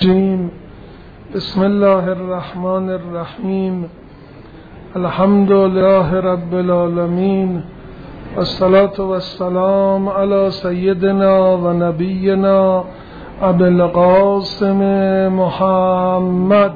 الرجيم. بسم الله الرحمن الرحيم. الحمد لله رب العالمين، والصلاة والسلام على سيدنا ونبينا أبي القاسم محمد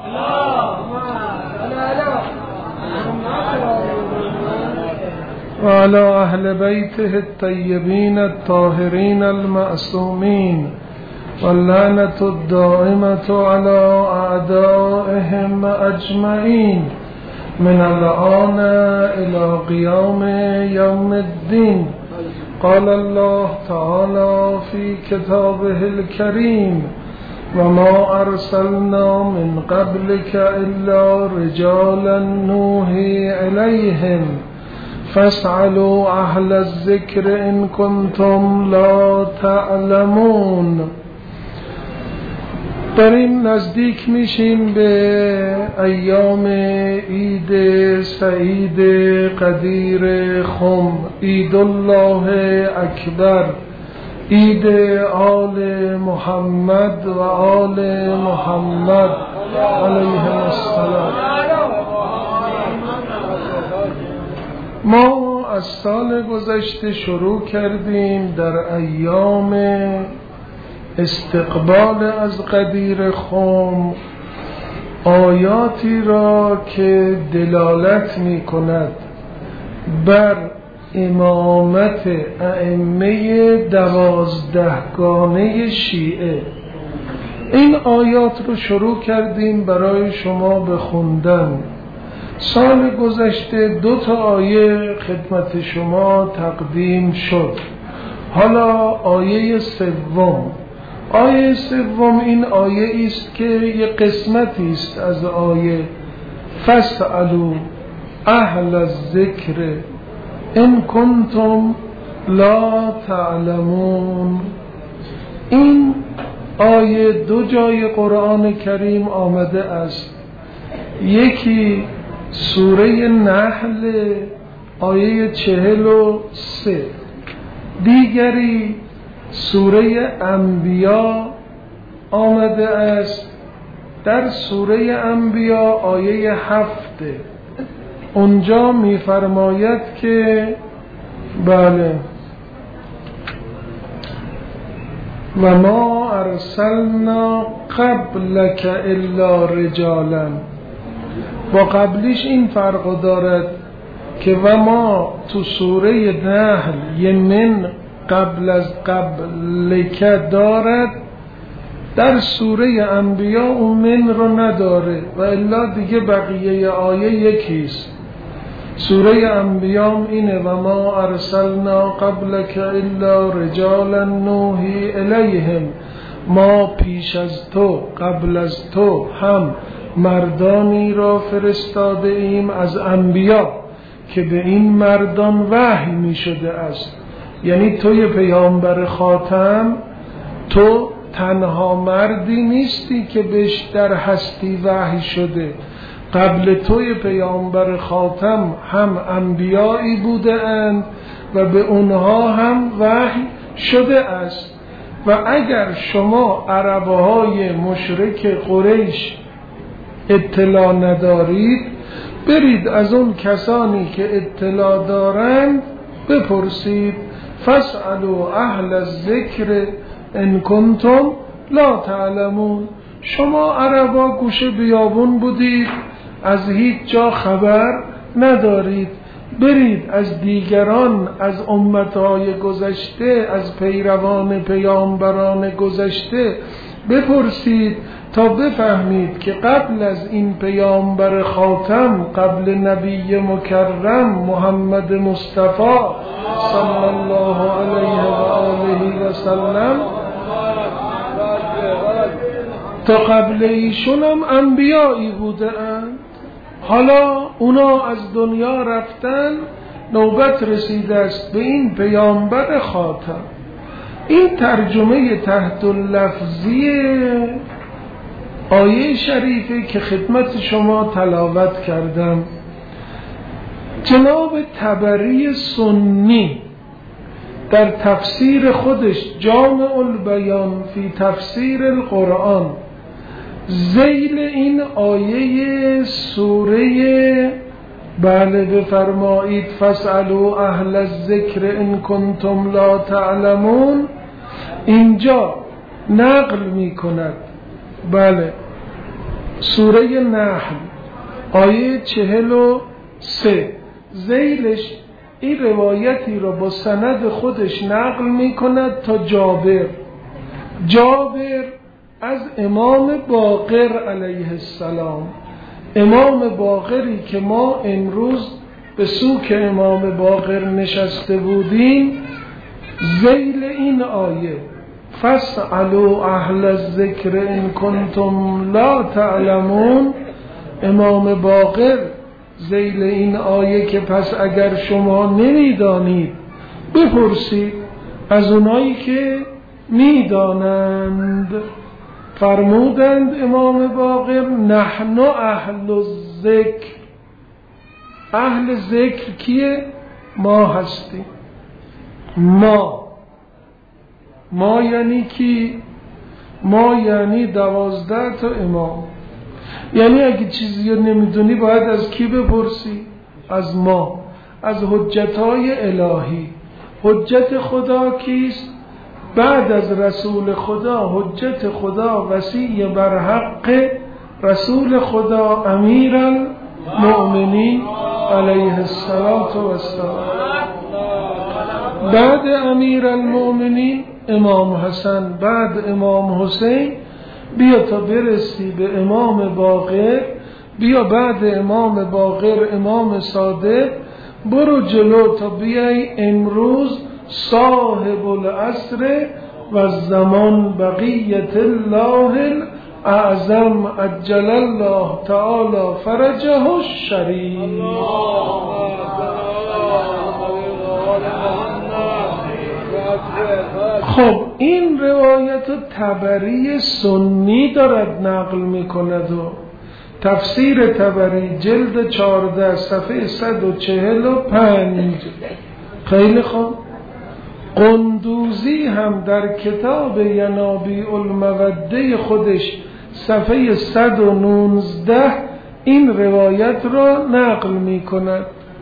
وعلى أهل بيته الطيبين الطاهرين المعصومين، واللعنة الدائمة على أعدائهم أجمعين من الآن إلى قيام يوم الدين. قال الله تعالى في كتابه الكريم: وما أرسلنا من قبلك إلا رجالا نوحي إليهم فاسألوا أهل الذكر إن كنتم لا تعلمون. داریم نزدیک میشیم به ایام عید سعید قدیر خم، عید الله اکبر، عید آل محمد و آل محمد علیهم السلام. ما از سال گذشته شروع کردیم در ایام استقبال از قدیر خم آیاتی را که دلالت می کند بر امامت ائمه 12گانه شیعه. این آیات رو شروع کردیم برای شما بخوندن. سال گذشته 2 آیه خدمت شما تقدیم شد. حالا آیه سوم. آیه سوم این آیه است که یک قسمتی است از آیه: فاسألوا اهل الذکر ان کنتم لا تعلمون. این آیه 2 جای قرآن کریم آمده است. یکی سوره نحل آیه 43، دیگری سوره انبیا آمده است. در سوره انبیا آیه 7 اونجا می‌فرماید که بله: و ما ارسلنا قبلک الا رجالا. با قبلیش این فرق دارد که و ما تو سوره نحل یه من قبل از قبلک دارد، در سوره انبیا اون من رو نداره و الا دیگه بقیه آیه یکیست. سوره انبیا اینه: و ما ارسلنا قبلک الا رجالا نوحی الیهم. ما پیش از تو، قبل از تو هم مردانی را فرستاده ایم از انبیا که به این مردان وحی می شده است. یعنی توی پیامبر خاتم، تو تنها مردی نیستی که بهش در هستی وحی شده. قبل توی پیامبر خاتم هم انبیایی بوده اند و به اونها هم وحی شده است. و اگر شما عربهای مشرک قریش اطلاع ندارید، برید از اون کسانی که اطلاع دارند بپرسید: فاسألوا اهل الذکر ان کنتم لا تعلمون. شما عربا گوشه بیابون بودید، از هیچ جا خبر ندارید. برید از دیگران، از امتهای گذشته، از پیروان پیامبران گذشته بپرسید تا بفهمید که قبل از این پیامبر خاتم، قبل نبی مکرم محمد مصطفی صلی الله علیه و آله و سلم، تا قبل ایشون هم انبیایی بوده اند. حالا اونا از دنیا رفتن، نوبت رسیده است به این پیامبر خاتم. این ترجمه تحت اللفظی آیه شریفه که خدمت شما تلاوت کردم. جناب طبری سنی در تفسیر خودش جامع البیان فی تفسیر القرآن ذیل این آیه سوره بله بفرمایید فاسألوا اهل الذکر ان کنتم لا تعلمون، اینجا نقل می کند. بله سوره نحل آیه 43 ذیلش این روایتی را با سند خودش نقل می کند تا جابر از امام باقر علیه السلام، امام باقری که ما امروز به سوک امام باقر نشسته بودیم، ذیل این آیه فاسألوا اهل الذکر ان کنتم لا تعلمون، امام باقر ذیل این آیه که پس اگر شما نمیدانید بپرسید از اونایی که میدانند. فرمودند امام باقر نحن اهل الذکر، اهل ذکر کیه؟ ما هستیم. ما یعنی کی؟ ما یعنی 12 تا امام. یعنی اگه چیزی رو نمیدونی باید از کی بپرسی؟ از ما، از حجتهای الهی. حجت خدا کیست؟ بعد از رسول خدا حجت خدا وصی بر حق رسول خدا امیرالمؤمنین علیه السلام. بعد امیرالمؤمنین امام حسن، بعد امام حسین، بیا تا برسی به امام باقر، بیا بعد امام باقر امام صادق، برو جلو تا بیای امروز صاحب العصر و الزمان بقیت الله الاعظم عجل الله تعالی فرجه الشریف. خب این روایت طبری سنی دارد نقل می کند و تفسیر طبری جلد 14 صفحه 145. خیلی خوب. قندوزی هم در کتاب ینابیع الموده خودش صفحه 119 این روایت را نقل می کند.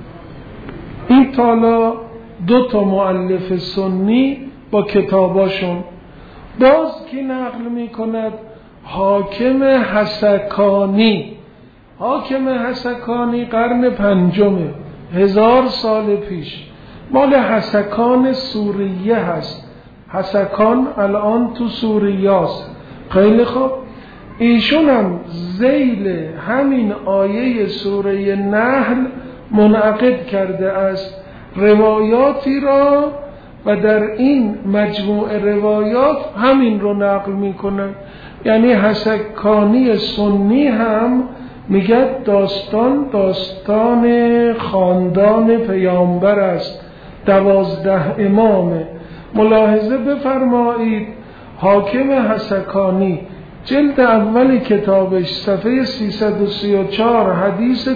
این تالا 2 مؤلف سنی با کتاباشون. باز کی نقل می کند؟ حاکم حسکانی. حاکم حسکانی قرن 5، 1000 سال پیش، مال حسکان سوریه هست. حسکان الان تو سوریه است. خیلی خوب. ایشون هم ذیل همین آیه سوره نحل منعقد کرده است روایاتی را و در این مجموع روایات همین رو نقل میکنه. یعنی حسکانی سنی هم میگه داستان خاندان پیامبر است، 12 امامه. ملاحظه بفرمایید حاکم حسکانی جلد اول کتابش صفحه 334 حدیث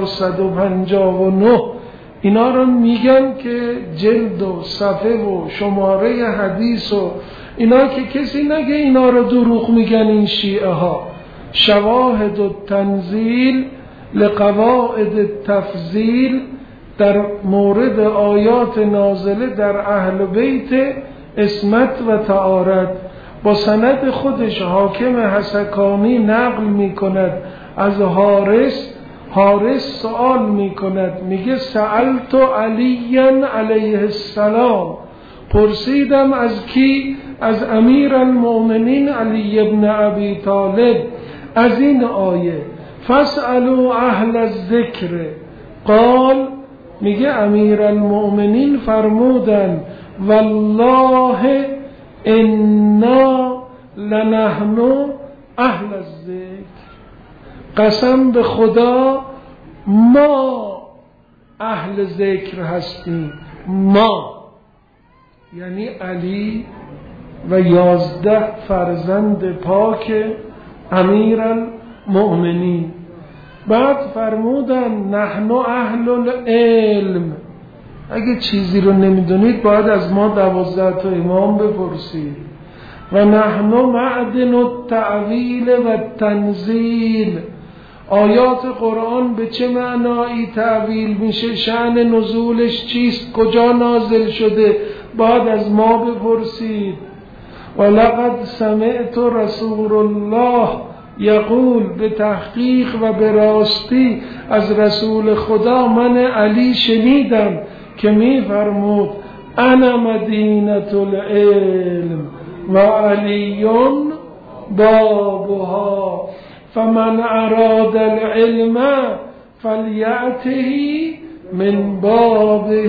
459 اینا رو میگن که جلد و صفحه و شماره حدیث و اینا، که کسی نگه اینا رو دروغ میگن این شیعه ها. شواهد التنزیل لقواعد التفضیل در مورد آیات نازله در اهل بیت عصمت و طهارت با سند خودش حاکم حسکانی نقل می کند از حارس سوال می کند، میگه سألت علی علیه السلام، پرسیدم از کی؟ از امیر المؤمنین علی ابن ابی طالب از این آیه فاسألوا اهل الذکر. قال، میگه امیر المؤمنین فرمودن والله انا لنحن اهل الذکر، قسم به خدا ما اهل ذکر هستیم. ما یعنی علی و 11 فرزند پاک امیرالمؤمنین. بعد فرمودن نحن اهل العلم، اگه چیزی رو نمیدونید باید از ما 12 تا امام بپرسید. و نحن معدن التعویل و التنزیل. آیات قرآن به چه معنایی تعویل میشه؟ شأن نزولش چیست؟ کجا نازل شده؟ باید از ما بپرسید. ولقد سمعت رسول الله یقول، به تحقیق و به راستی از رسول خدا من علی شنیدم که میفرمود انا مدینة العلم و علی بابها فمن اراد العلم فلیأته من بابه.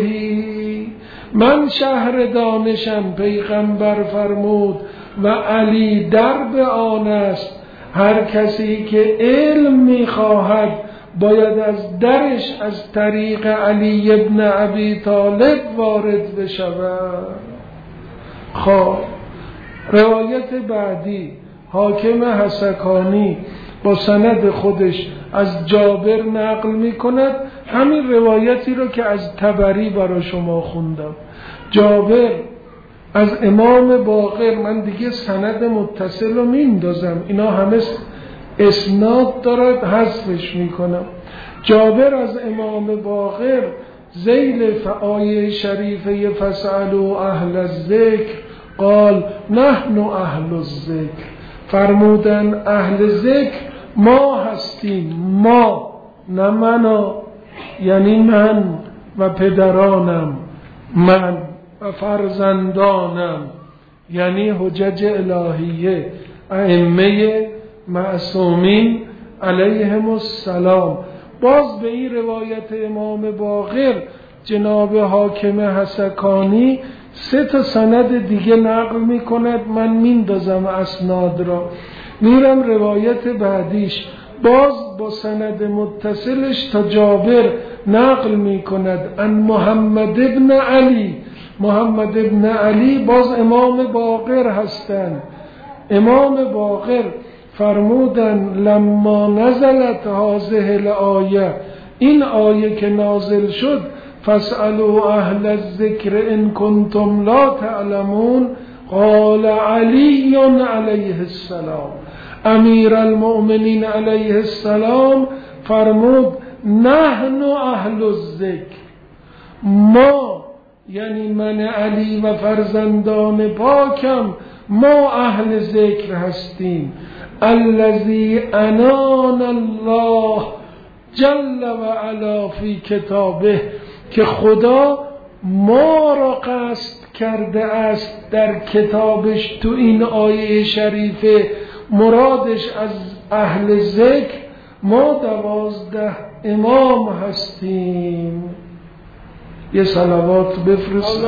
من شهر دانشم، پیغمبر فرمود، و علی درب آن است. هر کسی که علم میخواهد باید از درش از طریق علی ابن ابی طالب وارد بشود. خب روایت بعدی حاکم حسکانی با سند خودش از جابر نقل می کند، همین روایتی رو که از طبری برای شما خوندم. جابر از امام باقر، من دیگه سند متصل رو میندازم، اینا همه اسناد دارد، حذفش میکنم. جابر از امام باقر ذیل آیه شریفه فاسألوا اهل الذکر قال نحن اهل الذکر، فرمودن اهل ذکر ما هستیم، ما نه منا، یعنی من و پدرانم، من و فرزندانم، یعنی حجج الهیه ائمه معصومین علیهم السلام. باز به این روایت امام باقر جناب حاکم حسکانی 3 سند دیگه نقل می کند، من میندازم اسناد را. میرم روایت بعدیش، باز با سند متصلش تا جابر نقل می کند ان محمد ابن علی. محمد ابن علی باز امام باقر هستند. امام باقر فرمودن لما نزلت هذه الآیه، این آیه که نازل شد فاسألوا اهل الذکر ان کنتم لا تعلمون، قال علی علیه السلام، امیر المؤمنین علیه السلام فرمود نحن اهل الذکر، ما یعنی من علی و فرزندان پاکم ما اهل ذکر هستیم. الذی انان الله جل و علا فی کتابه، که خدا ما را قصد کرده است در کتابش تو این آیه شریفه، مرادش از اهل ذکر ما 12 امام هستیم. یه صلوات بفرست.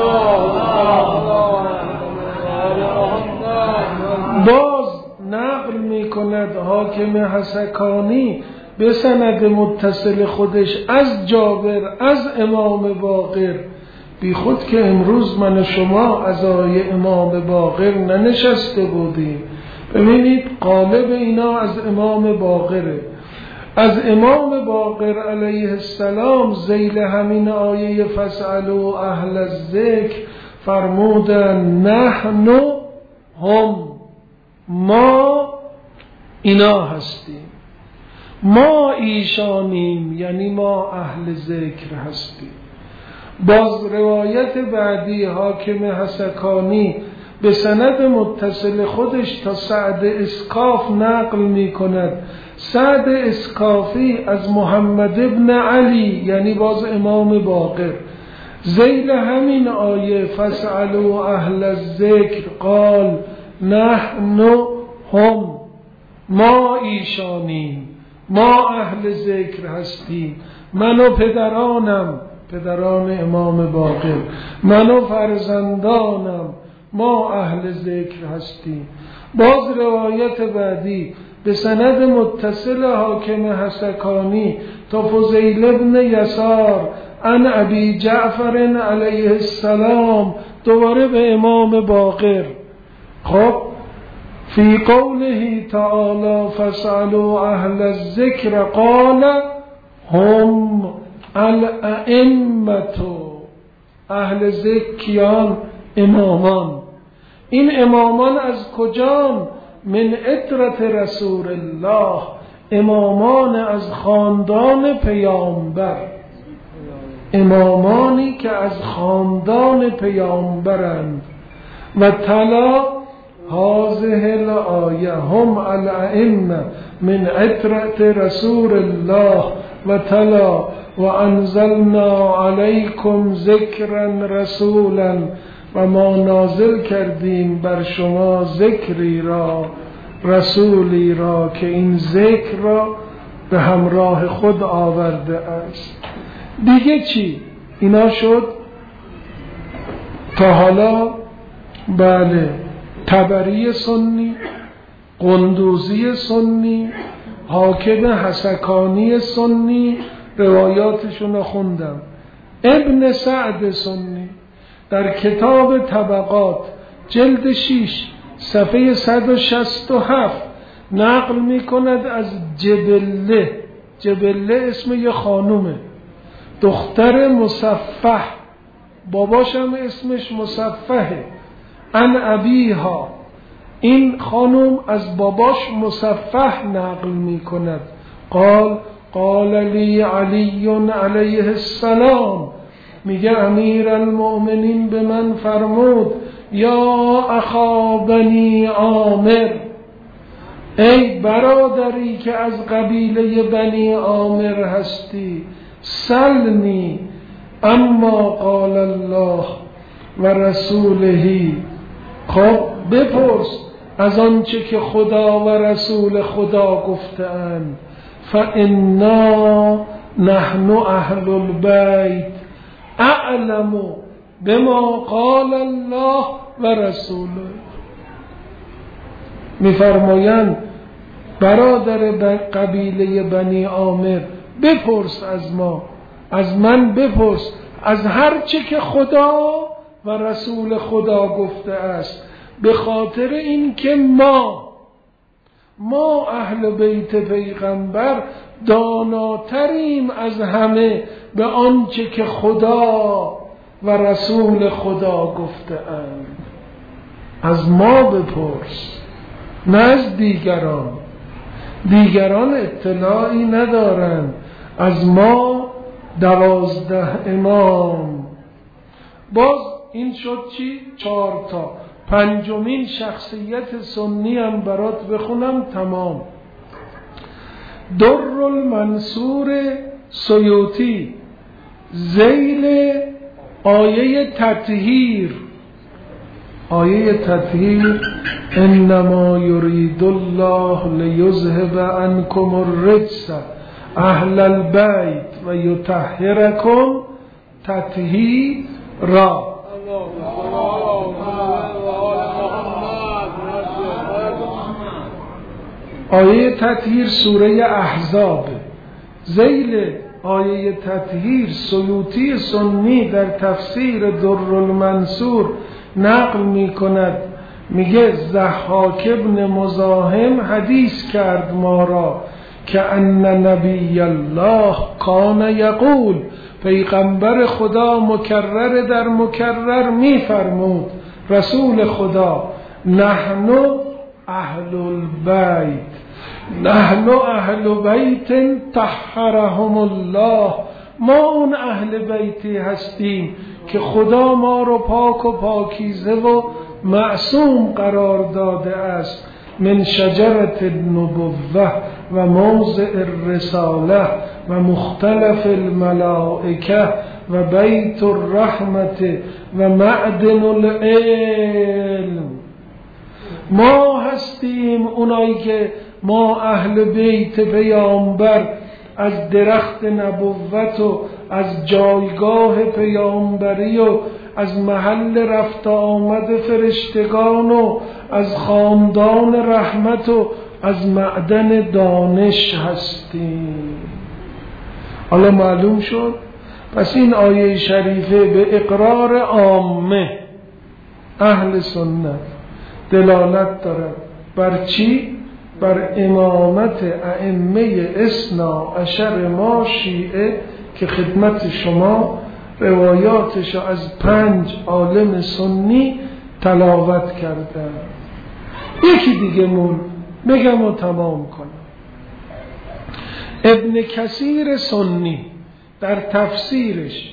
باز نقل می کند حاکم حسکانی به سند متصل خودش از جابر از امام باقر، بی خود که امروز من و شما از آیه امام باقر ننشسته بودیم. ببینید قالب اینا از امام باقره. از امام باقر علیه السلام ذیل همین آیه فاسألوا اهل الذکر فرمودن نحن هم، ما اینا هستیم، ما ایشانیم، یعنی ما اهل ذکر هستیم. باز روایت بعدی حاکم حسکانی به سند متصل خودش تا سعد اسکاف نقل می کند. سعد اسکافی از محمد ابن علی، یعنی باز امام باقر، ذیل همین آیه فاسألوا اهل الذکر قال نحن هم، ما ایشانیم، ما اهل ذکر هستیم، من و پدرانم، پدران امام باقر، من و فرزندانم ما اهل ذکر هستیم. باز روایت بعدی به سند متصل حاکم حسکانی تا فضیل ابن یسار عن ابی جعفر علیه السلام، دوباره به امام باقر. خب فی قوله تعالی فاسألوا اهل الذکر قال هم الائمة، اهل ذکر کیان؟ امامان. این امامان از کجان؟ من عترت رسول الله، امامان از خاندان پیامبر، امامانی که از خاندان پیامبرند. و تلا هذه الآیه هم الائمه من عترت رسول الله و تلا و انزلنا علیکم ذکرا رسولا، و ما نازل کردیم بر شما ذکری را، رسولی را که این ذکر را به همراه خود آورده است. دیگه چی؟ اینا شد تا حالا. بله، طبری سنی، قندوزی سنی، حاکم حسکانی سنی، روایاتشون رو خوندم. ابن سعد سنی در کتاب طبقات جلد 6 صفحه 167 نقل می کند از جبله. جبله اسم یه خانومه، دختر مصفح، باباش هم اسمش مصفحه. ان ابیها، این خانوم از باباش مصفح نقل می کند. قال لی علی علیه السلام، میگه امیر المؤمنین به من فرمود یا اخا بنی عامر، ای برادری که از قبیله بنی عامر هستی، سلنی اما قال الله و رسوله، خب بپرس از آنچه که خدا و رسول خدا گفتند. فانا نحن اهل البیت اعلم بما قال الله و رسوله. میفرمایند برادر قبیله بنی عامر، بپرس از ما، از من بپرس از هر چه که خدا و رسول خدا گفته است، به خاطر این که ما اهل بیت پیغمبر داناتریم از همه به آنچه که خدا و رسول خدا گفته اند. از ما بپرس، نه از دیگران. دیگران اطلاعی ندارند. از ما 12 امام. باز این شد چی؟ 4 تا. پنجمین شخصیت سنی هم برات بخونم تمام. در المنصور سیوطی ذیل آیه تطهیر. آیه تطهیر انما یرید الله لیذهب عنکم الرجس اهل البیت و یطهرکم تطهیرا. آیه تطهیر سوره احزاب. ذیل آیه تطهیر سیوطی سنی در تفسیر در المنصور نقل می کند، میگه ضحاک ابن مزاحم حدیث کرد ما را که ان نبی الله کان یقول، پیغمبر خدا مکرر در مکرر می فرمود، رسول خدا، نحن اهل البیت، نحن اهل بیت طهرهم الله، ما اون اهل بیتی هستیم که خدا ما رو پاک و پاکیزه و معصوم قرار داده است. من شجرت النبوة و موضع الرساله و مختلف الملائکه و بیت الرحمت و معدن العلم. ما هستیم اونایی که ما اهل بیت پیامبر، از درخت نبوت و از جایگاه پیامبری و از محل رفت آمد فرشتگان و از خاندان رحمت و از معدن دانش هستیم. حالا معلوم شد. پس این آیه شریفه به اقرار عامه اهل سنت دلالت دارد. بر چی؟ بر امامت ائمه اثنا عشر ما شیعه که خدمت شما روایاتش از 5 عالم سنی تلاوت کردن. یکی دیگه بگم و تمام کنم. ابن کثیر سنی در تفسیرش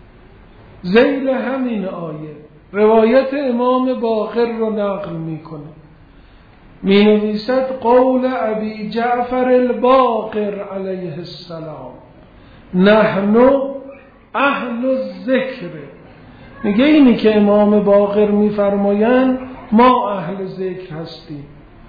ذیل همین آیه روایت امام باقر رو نقل میکنه، می نویسد قول ابی جعفر الباقر علیه السلام نحن اهل الذکر. میگه اینی که امام باقر میفرمایند ما اهل ذکر هستیم.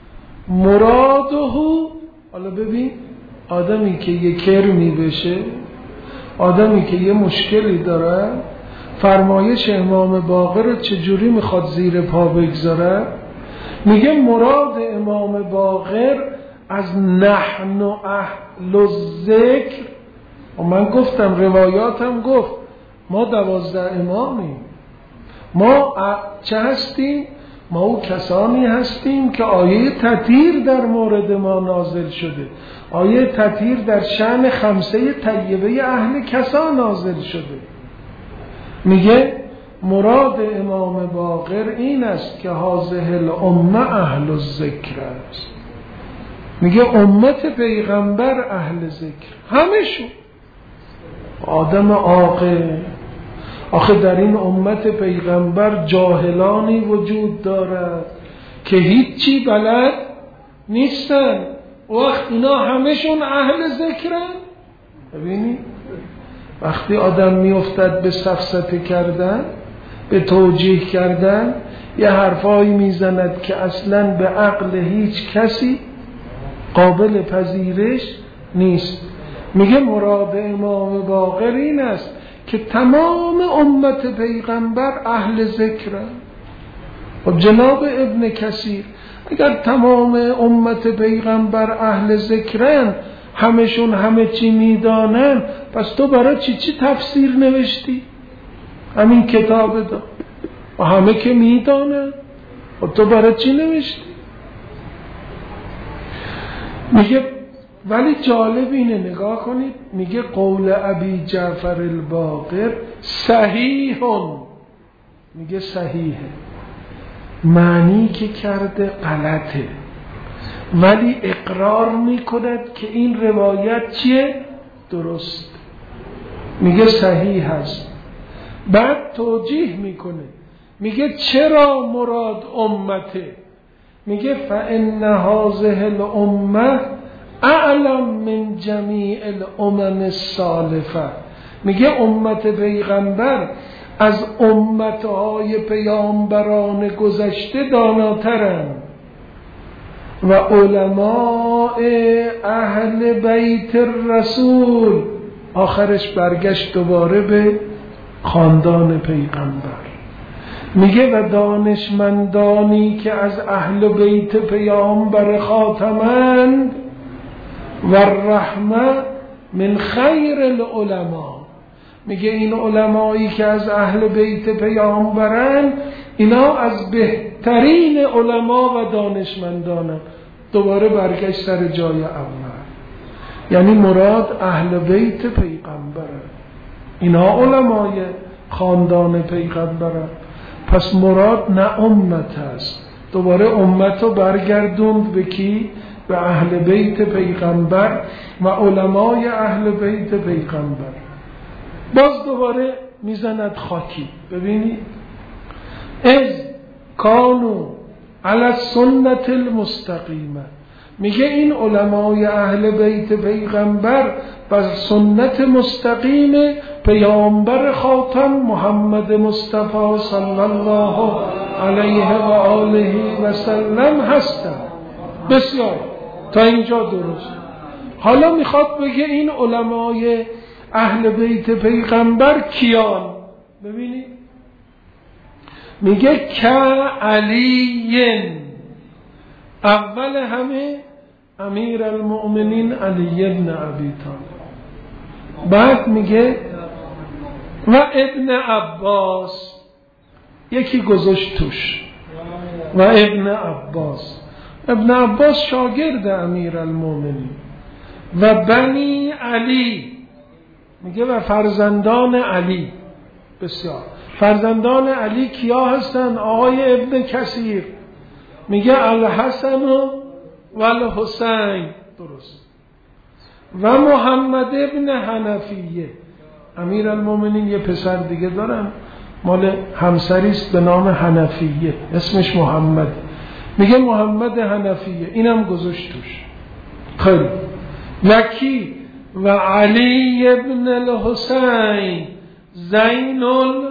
مراده، حالا ببین آدمی که یه کرمی بشه، آدمی که یه مشکلی داره، فرمایش امام باقر رو چجوری میخواد زیر پا بگذاره؟ میگه مراد امام باقر از نحن اهل الذکر، و من گفتم روایاتم گفت ما 12 امامیم. ما چه هستیم؟ ما او کسانی هستیم که آیه تطهیر در مورد ما نازل شده. آیه تطهیر در شأن 5 طیبه اهل کسا نازل شده. میگه مراد امام باقر این است که هذه الامه اهل الذکر است. میگه امت پیغمبر اهل ذکر همشون. آدم عاقل، آخه در این امت پیغمبر جاهلانی وجود دارد که هیچی بلد نیستن، وقت اینا همشون اهل ذکرن. ببینی وقتی آدم میافتد به سفسطه کردن، به توجیه کردن، یه حرفایی میزند که اصلا به عقل هیچ کسی قابل پذیرش نیست. میگه مراد امام باقر این است که تمام امت پیغمبر اهل ذکرن. و جناب ابن کثیر اگر تمام امت پیغمبر اهل ذکرن، همشون همه چی میدانن، پس تو برای چی تفسیر نوشتی؟ همین کتاب دا و همه که میدانن، و تو برای چی نوشتی؟ میگه ولی جالب اینه، نگاه کنید، میگه قول ابی جعفر الباقر صحیحون. میگه صحیحه، معنی که کرده غلطه، ولی اقرار میکند که این روایت چیه؟ درست. میگه صحیح هست. بعد توجیه میکنه، میگه چرا مراد امته؟ میگه فإن هذه الامه اعلم من جمیع الامم السالفه. میگه امت پیغمبر از امتهای پیامبران گذشته داناترن و علماء اهل بیت الرسول. آخرش برگشت دوباره به خاندان پیغمبر. میگه و دانشمندانی که از اهل بیت پیامبر خاتمند و الرحمه من خیر العلماء. میگه این علمایی که از اهل بیت پیامبرن، اینا از بهترین علما و دانشمندانن. دوباره برگشت سر جای اول، یعنی مراد اهل بیت پیغمبرن، اینا علمای خاندان پیغمبرن. پس مراد نه امت است. دوباره امت رو برگردوند به کی؟ به اهل بیت پیغمبر و علمای اهل بیت پیغمبر. باز دوباره میزند خاکی. ببینید از کانو علی السنت المستقیمه. میگه این علمای اهل بیت پیغمبر بر سنت مستقیم پیامبر خاتم محمد مصطفی صلی الله علیه و آله و سلم هستند. بسیار تا اینجا درست. حالا میخواد بگه این علمای اهل بیت پیغمبر کیان؟ ببینید میگه که علیین، اول همه امیر المؤمنین علی ابن ابی طالب. بعد میگه و ابن عباس، یکی گذاشت توش و ابن عباس. ابن عباس شاگرد امیر المؤمنین. و بنی علی، میگه و فرزندان علی. بسیار فرزندان علی کیا هستن؟ آقای ابن کثیر میگه الحسن و الحسین، درست، و محمد ابن حنفیه. امیرالمومنین یه پسر دیگه دارن مال همسریست به نام حنفیه، اسمش محمد، میگه محمد حنفیه، اینم گذاشت توش. خیلی و کی؟ و علی ابن الحسین زین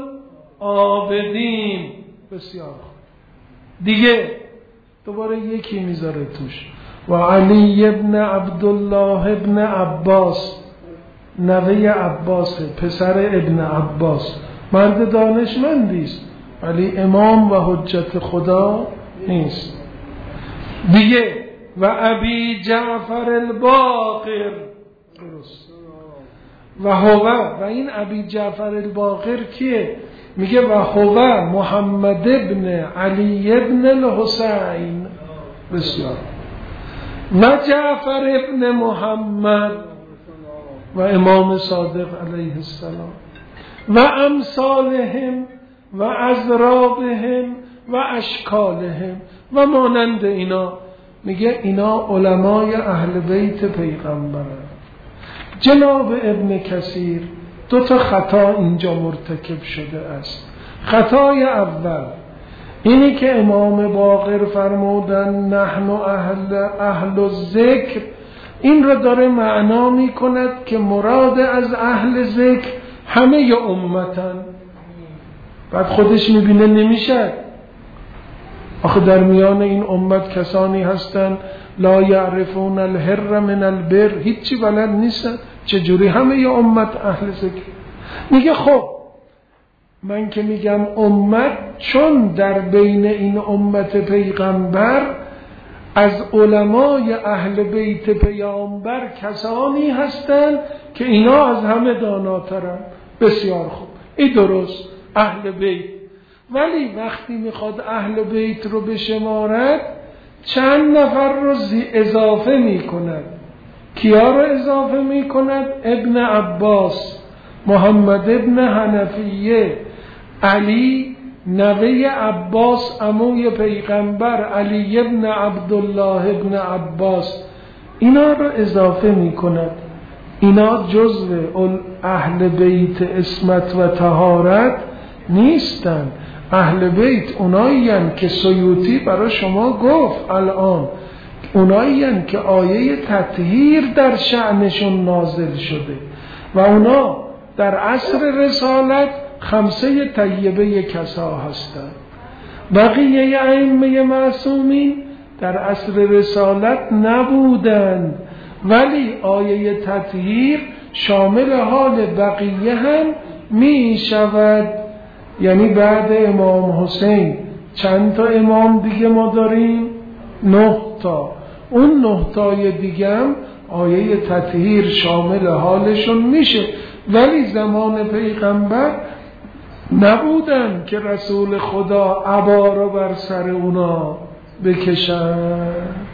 العابدین. بسیار دیگه دوباره یکی میذاره توش، و علی ابن عبدالله ابن عباس، نوه عباسه، پسر ابن عباس، مرد دانشمندیست ولی امام و حجت خدا نیست. دیگه و ابی جعفر الباقر، درست، و هو، و این ابی جعفر الباقر کیه؟ میگه و هو محمد ابن علی ابن الحسین. بسیار. و جعفر ابن محمد و امام صادق علیه السلام و امثالهم و ازرابهم و اشکالهم و مانند اینا. میگه اینا علمای اهل بیت پیغمبرن. جناب ابن کثیر دو تا خطا اینجا مرتکب شده است. خطای اول اینی که امام باقر فرمودن نحن اهل الذکر، این را داره معنا می کند که مراد از اهل ذکر همه امتن. بعد خودش میبینه نمیشه، آخه در میان این امت کسانی هستن لا یعرفون الحر من البر، هیچی بلد نیستن، چجوری همه امت اهل ذکر؟ میگه خب من که میگم امت، چون در بین این امت پیغمبر از علمای اهل بیت پیامبر کسانی هستند که اینا از همه داناترن. بسیار خوب، این درست، اهل بیت. ولی وقتی میخواد اهل بیت رو بشمارد چند نفر رو اضافه میکند. کیا رو اضافه میکند؟ ابن عباس، محمد ابن حنفیه، علی نوه عباس عموی پیغمبر، علی ابن عبدالله ابن عباس، اینا رو اضافه می کند. اینا جزو اهل بیت عصمت و طهارت نیستن. اهل بیت اونایین که سیوطی برای شما گفت الان، اونایین که آیه تطهیر در شأنشون نازل شده و اونا در عصر رسالت خمسه طیبه کسا هستند. بقیه ائمه معصومین در عصر رسالت نبودند، ولی آیه تطهیر شامل حال بقیه هم می شود. یعنی بعد امام حسین چند تا امام دیگه ما داریم؟ 9 تا. اون 9 تای دیگه هم آیه تطهیر شامل حالشون میشه، ولی زمان پیغمبر نبودن که رسول خدا عبا رو بر سر اونا بکشن.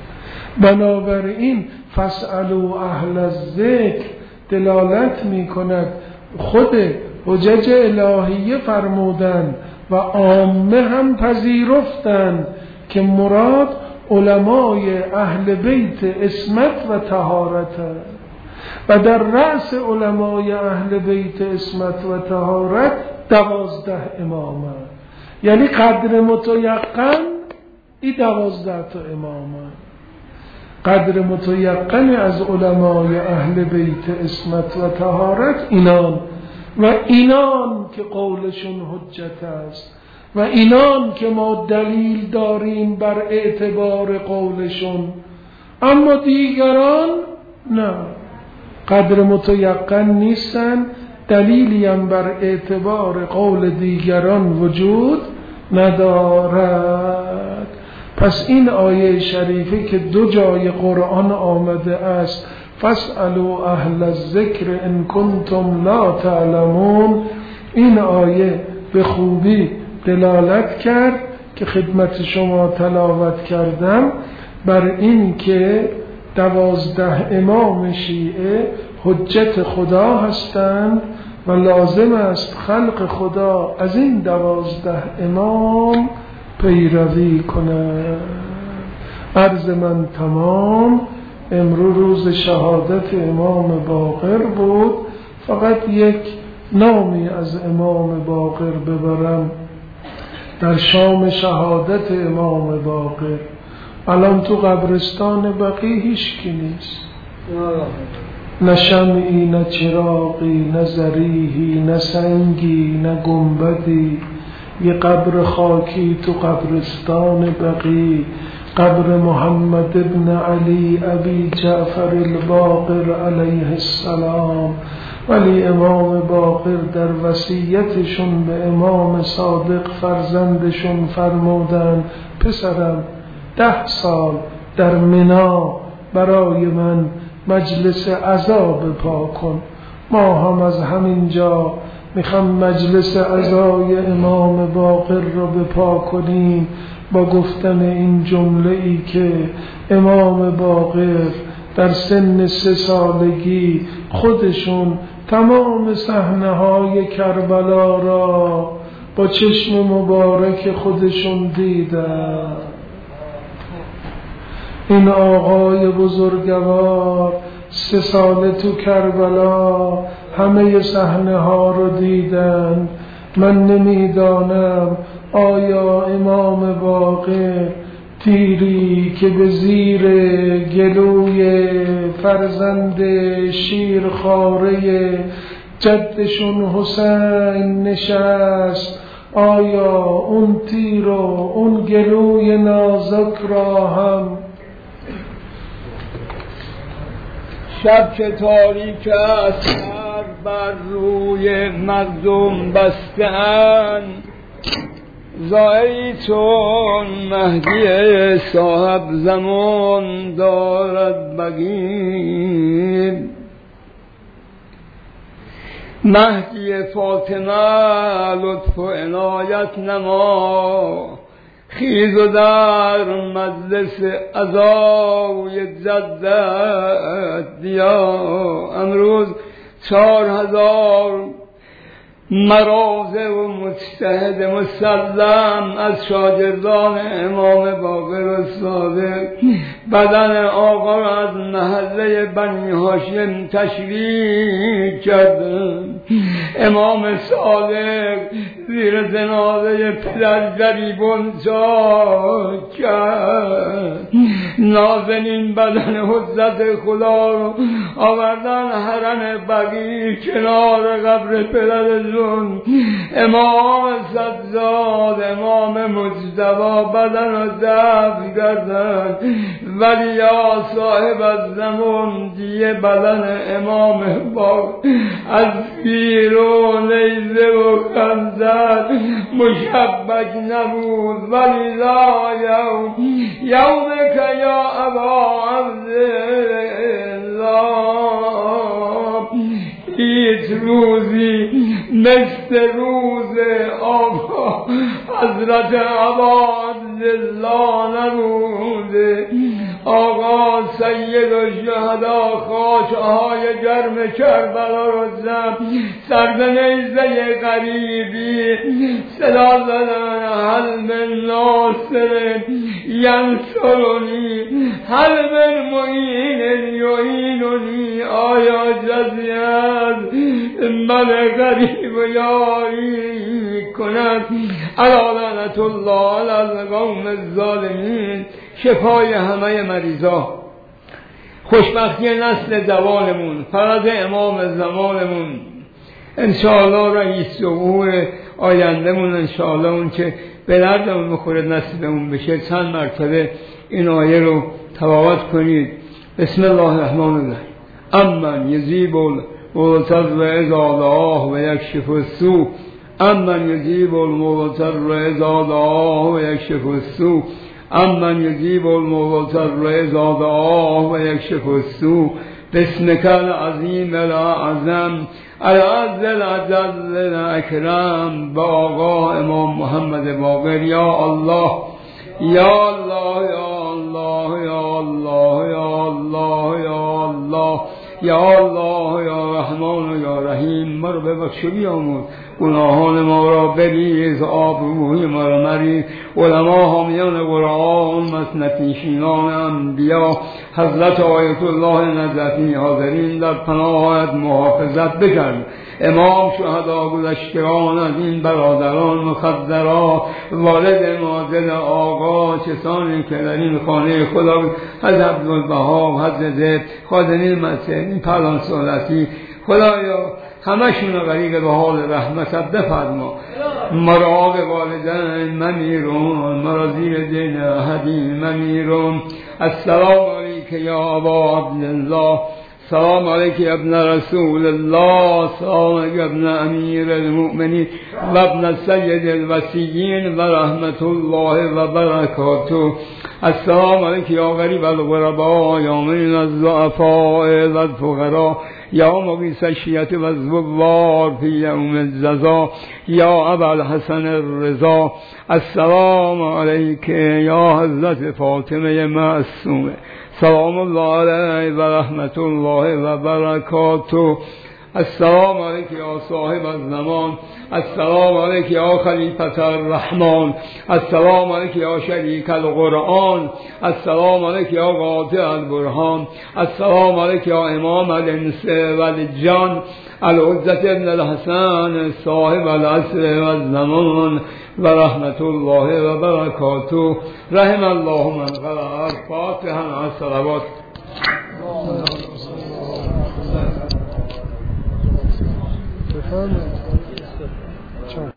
بنابراین فاسألوا اهل الذکر دلالت می کند خود حجج الهیه فرمودن و عامه هم پذیرفتن که مراد علمای اهل بیت عصمت و طهارت، و در رأس علمای اهل بیت عصمت و طهارت 12 امامه. یعنی قدر متیقن این 12 تا امامه. قدر متیقن از علمای اهل بیت عصمت و طهارت اینان، و اینان که قولشون حجت است، و اینان که ما دلیل داریم بر اعتبار قولشون. اما دیگران نه، قدر متیقن نیستن، دلیلی هم بر اعتبار قول دیگران وجود ندارد. پس این آیه شریفه که 2 جای قرآن آمده است فاسألوا اهل الذکر ان کنتم لا تعلمون، این آیه به خوبی دلالت کرد که خدمت شما تلاوت کردم بر این که 12 امام شیعه حجت خدا هستند و لازم است خلق خدا از این 12 امام پیروی کنند. عرض من تمام. امروز روز شهادت امام باقر بود، فقط یک نامی از امام باقر ببرم. در شام شهادت امام باقر الان تو قبرستان بقیع هیچکی نیست، نه شمعی نه چراغی نه ذریحی نه سنگی نه گنبدی، یه قبر خاکی تو قبرستان بقیع، قبر محمد ابن علی ابی جعفر الباقر علیه السلام. ولی امام باقر در وصیتشون به امام صادق فرزندشون فرمودن پسرم 10 سال در منا برای من مجلس عزا بپا کن. ما هم از همینجا میخوام مجلس عزای امام باقر رو بپا کنیم با گفتن این جمله ای که امام باقر در سن 3 سالگی خودشون تمام صحنه های کربلا را با چشم مبارک خودشون دیدن. این آقای بزرگوار 3 ساله تو کربلا همه صحنه ها رو دیدن. من نمیدانم آیا امام باقر تیری که به زیر گلوی فرزند شیرخواره جدشون حسین نشست، آیا اون تیر و اون گلوی نازک را هم شب که تاریک است بر روی مردم بستن، ظاهری چون مهدی صاحب زمان دارد بگیر، مهدی فاطمه لطف و عنایت نما، خیز و در مجلس عزای جدت بیا. امروز 4000 مراضع و مجتهد مسلم از شاگردان امام باقر و صادق بدن آقا را از محله بنی هاشم تشریح کردند. امام صادق زیر جنازه پدر گریبان جا کرد. نازنین بدن حضرت خدا رو آوردن حرم بقیع کنار قبر پدرشون. امام سجاد امام مجتبی بدن رو دفن کردن، ولی یا صاحب از زمان دیگه بدن امام باقر از تیر و نیزه و خنجر مشبک نبود. ولی لا یوم که یا ابا عبدالله، هیچ روزی مثل روز آقا حضرت ابا عبدالله نبوده. آقا سید الشهدا خاکهای گرم کربلا رو زد، سر به نیزه غریبی صدا زدن هل من ناصر ینصرنی، هل من معین یعیننی، آیا جزی از من غریب یاری کند. الا لعنت الله علی القوم الظالمین. شفای همه مریضا، خوشبختی نسل جوانمون، فرج امام زمانمون، انشاءالله رئیس جمهور آیندهمون، انشاءالله اون که به دردمون بخوره نسلمون بشه. چند مرتبه این آیه رو تلاوت کنید. بسم الله الرحمن الرحیم. امن یجیب المضطر اذا دعاه و یکشف السوء، امن یجیب المضطر اذا دعاه و یکشف السوء، امن یجیب المضطر اذا دعاه و یکشف السوء، باسمک العظیم الاعظم العز الاجل الاکرم. با آقا امام محمد باقر. یا الله یا الله یا الله یا الله یا الله یا الله یا الله یا رحمان یا رحیم ما رو ببخش و بیامرز، گناهان ما را بریز، آبروی ما را مریز. علما حامیان قرآن، مسنتنشینان انبیا، حضرت آیت الله نجفی حاضرین در پناهت محافظت بکرد. امام شهدا گذشتگان از این برادران مخدرات، والد ماجد آقا، کسانی که در این خانه خدا حضرت عبدالبها، حضرت خادمی مسیح، این پران سالتی، خدایا همشون غریق به حال رحمتت بفرما. مراد والدین ممیرون، مرازی دین احدی ممیرون. السلام علیک یا ابا عبدالله، سلام علیک ابن رسول الله، سلام علیک ابن امیر المؤمنین و ابن سید الوسیین و رحمت الله و برکاته. السلام علیک یا غریب الغرباء، یا من الضعفاء و الفقراء، یا مغیث الشیعة و الزوار فی یوم الجزا، یا ابا الحسن الرضا. السلام علیک یا حضرت فاطمه معصومه، سلام الله علیه و رحمت الله و برکاته. السلام علیک یا صاحب الزمان، السلام علیک یا خلیفة الرحمن، السلام علیک یا شریک القرآن، السلام علیک یا قاطع البرهان، السلام علیک یا امام الانس والجان، الحجة ابن الحسن صاحب العصر والزمان و رحمت الله و برکاته. رحم الله من قرأ الفاتحة مع الصلوات. بفرمایید.